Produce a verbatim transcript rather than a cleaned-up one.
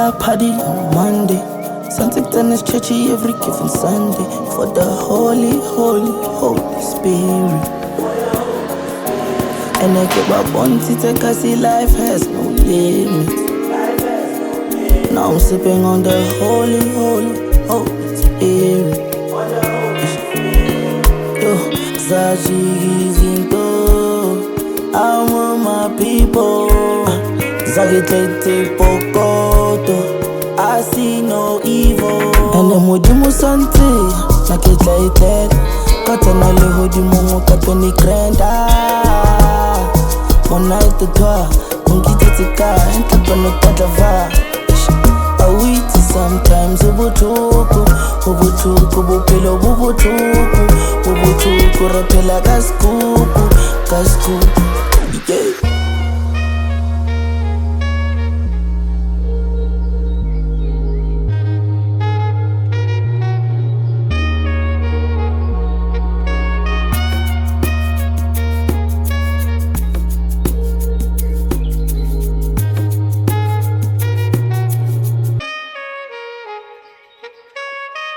I party on Monday. Sunset is churchy every given Sunday. For the Holy, Holy, Holy Spirit. And I keep up on it, cause see life has no limit. Now I'm sipping on the Holy, Holy, Holy Spirit. Yo, Zaji Zinto, I want my people. Zagi Tete Pokoto, I see no evil. And the Mudimu Sante, Nakita Ited, Katana Lehudimu Katoni Krenda. Mon night to toi, mon kita tika, entrepreneur tatava. Awiti sometimes ubutuku, ubutuku, bupilo bubutuku, ubutuku, rapela kaskuku, kaskuku, yeah.